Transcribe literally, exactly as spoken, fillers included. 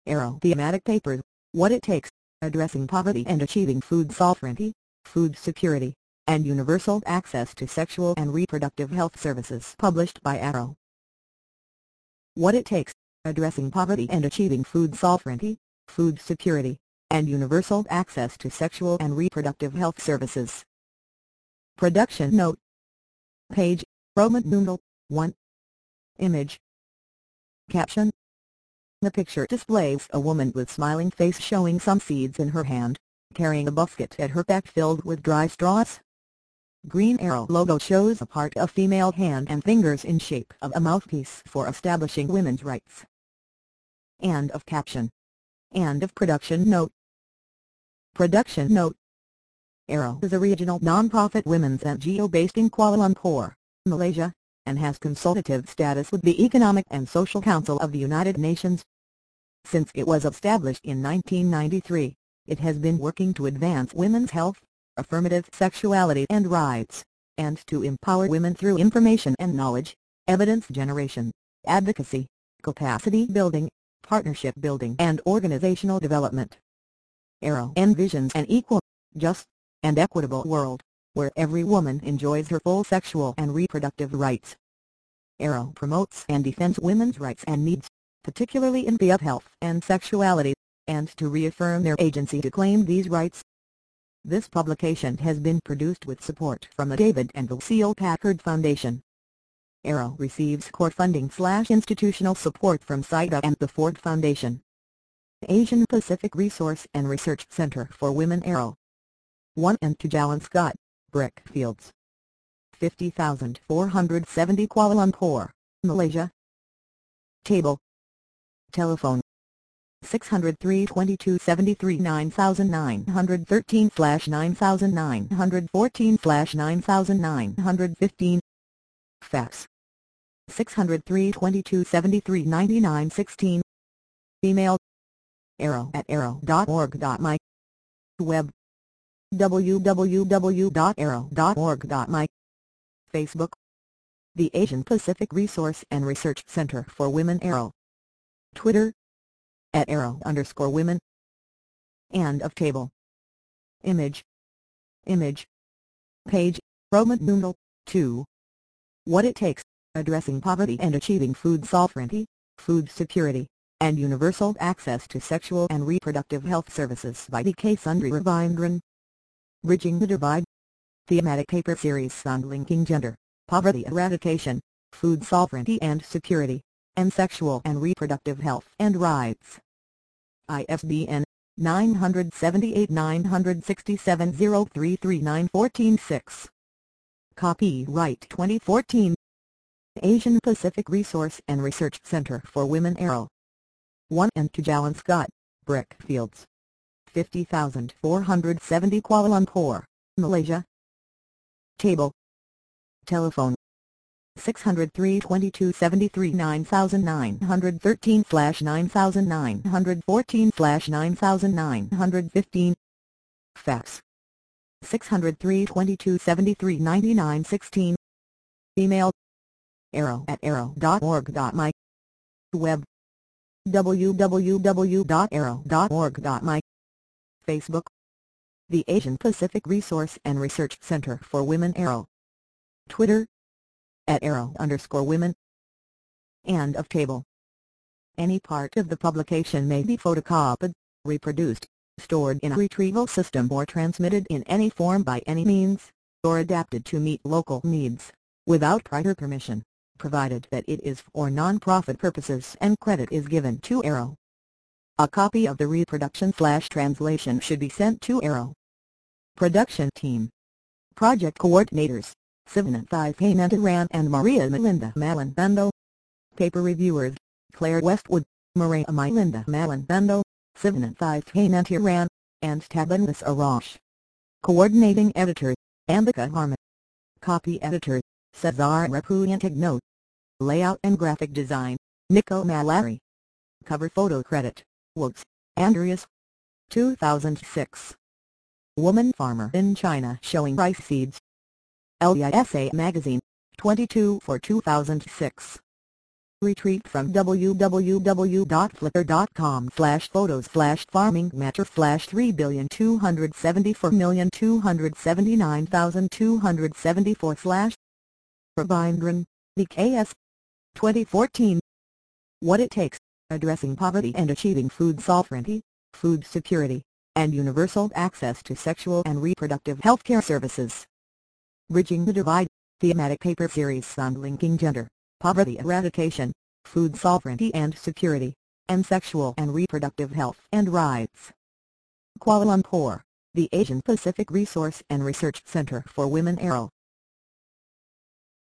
Arrow Thematic Papers, What It Takes, Addressing Poverty and Achieving Food Sovereignty, Food Security, and Universal Access to Sexual and Reproductive Health Services, published by Arrow. What It Takes, Addressing Poverty and Achieving Food Sovereignty, Food Security, and Universal Access to Sexual and Reproductive Health Services. Production Note. Page, Roman numeral, one. Image. Caption. The picture displays a woman with smiling face showing some seeds in her hand, carrying a basket at her back filled with dry straws. Green Arrow logo shows a part of female hand and fingers in shape of a mouthpiece for establishing women's rights. End of caption. End of production note. Production note. Arrow is a regional non-profit women's N G O based in Kuala Lumpur, Malaysia, and has consultative status with the Economic and Social Council of the United Nations. Since it was established in nineteen ninety-three, it has been working to advance women's health, affirmative sexuality and rights, and to empower women through information and knowledge, evidence generation, advocacy, capacity building, partnership building and organizational development. Arrow envisions an equal, just, and equitable world, where every woman enjoys her full sexual and reproductive rights. Arrow promotes and defends women's rights and needs, particularly in the field of health and sexuality, and to reaffirm their agency to claim these rights. This publication has been produced with support from the David and Lucille Packard Foundation. Arrow receives core funding slash institutional support from C I D A and the Ford Foundation. Asian Pacific Resource and Research Center for Women Arrow. one and two Jalan Scott, Brickfields. fifty thousand four hundred seventy Kuala Lumpur, Malaysia. Table. Telephone. six hundred three twenty-two seventy-three nine nine one three slash nine nine one four slash nine nine one five. Fax. six hundred three twenty-two seventy-three ninety-nine sixteen. Email. Arrow at arrow dot org dot my. Web. w w w dot arrow dot org dot my. Facebook. The Asian Pacific Resource and Research Center for Women Arrow. Twitter. At arrow underscore women. End of table. Image. Image. Page, Roman numeral, two. What It Takes, Addressing Poverty and Achieving Food Sovereignty, Food Security, and Universal Access to Sexual and Reproductive Health Services by D K Sundri Ravindran. Bridging the Divide. Thematic paper series on linking gender, poverty eradication, food sovereignty and security, and sexual and reproductive health and rights. I S B N nine seven eight nine six seven zero three three nine one four six. Copyright twenty fourteen. Asian Pacific Resource and Research Center for Women Arrow. one and two Jalan Scott, Brickfields. fifty thousand four hundred seventy Kuala Lumpur, Malaysia. Table. Telephone. six hundred three twenty-two seventy-three nine nine one three slash nine nine one four slash nine nine one five. Fax. six hundred three twenty-two seventy-three ninety-nine sixteen. Email. Arrow at arrow dot org dot my. Web. w w w dot arrow dot org dot my. Facebook. The Asian Pacific Resource and Research Center for Women Arrow. Twitter. At arrow underscore women. End of table. Any part of the publication may be photocopied, reproduced, stored in a retrieval system or transmitted in any form by any means, or adapted to meet local needs, without prior permission, provided that it is for non-profit purposes and credit is given to Arrow. A copy of the reproduction slash translation should be sent to Arrow. Production Team. Project Coordinators, Sivan Thaipanantaran and Maria Melinda Malinbando. Paper Reviewers, Claire Westwood, Maria Melinda Malinbando, Sivan Thaipanantaran, and Tabanis Arash. Coordinating Editor, Ambika Harman. Copy Editor, Cesar Repuyantigno. Layout and Graphic Design, Nico Malari. Cover Photo Credit, Woods, Andreas. two thousand six. Woman Farmer in China Showing Rice Seeds. L I S A Magazine, twenty-two for two thousand six. Retreat from www.flickr.com slash photos slash farming matter slash three billion two hundred seventy-four million two hundred seventy-nine thousand two hundred seventy-four slash Rabindran, D K S. twenty fourteen. What it takes, addressing poverty and achieving food sovereignty, food security, and universal access to sexual and reproductive health care services. Bridging the Divide, thematic paper series on linking gender, poverty eradication, food sovereignty and security, and sexual and reproductive health and rights. Kuala Lumpur, the Asian Pacific Resource and Research Center for Women A R O.